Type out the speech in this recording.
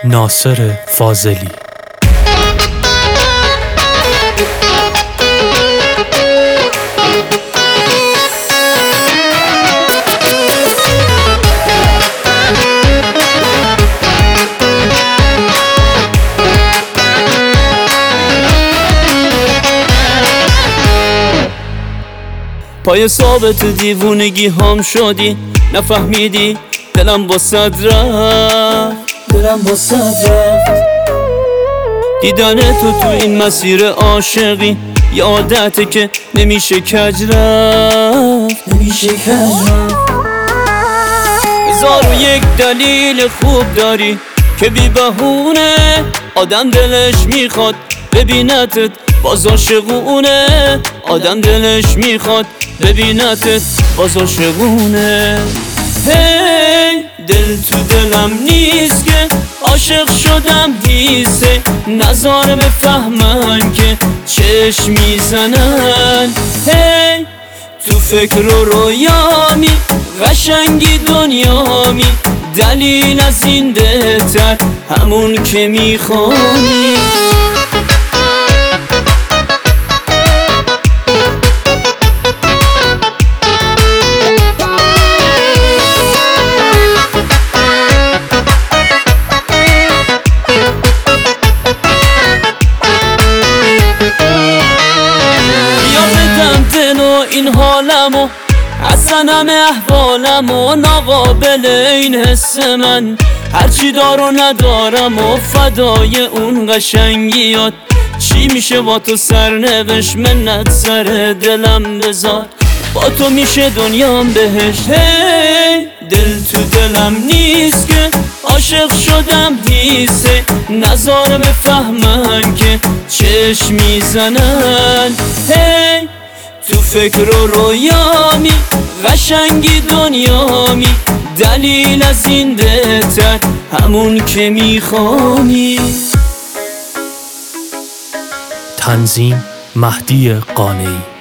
ناصر فاضلی. پای ثابت دیوونگی هم شدی، نفهمیدی دلم با صد رفت، دیدن تو این مسیر عاشقی یه عادته که نمیشه کج رفت. 1001 دلیل خوب داری که بی بهونه آدم دلش میخواد ببینتت باز عاشقونه، آدم دلش میخواد ببینتت باز عاشقونه. هی دل تو دلم نیست که عاشق شدم حیثه، نذار بفهمن که چشم میزنن. هی تو فکر و رویامی قشنگی دنیامی، دلیل از این بهتر همون که میخوانی. این حالمو اصلا همه احوالمو ناقابل این حس من، هرچی دار و ندارم و فدای اون قشنگیات. چی میشه با تو سرنوشت، منت سر دلم بذار، با تو میشه دنیام بهشت. هی دل تو دلم نیست که عاشق شدم حیثه، نذار بفهمن که چشم میزنن. هی تو فکر و رویامی قشنگی دنیامی، دلیل از این بهتر همون که میخوانی. تنظیم مهدی قانعی.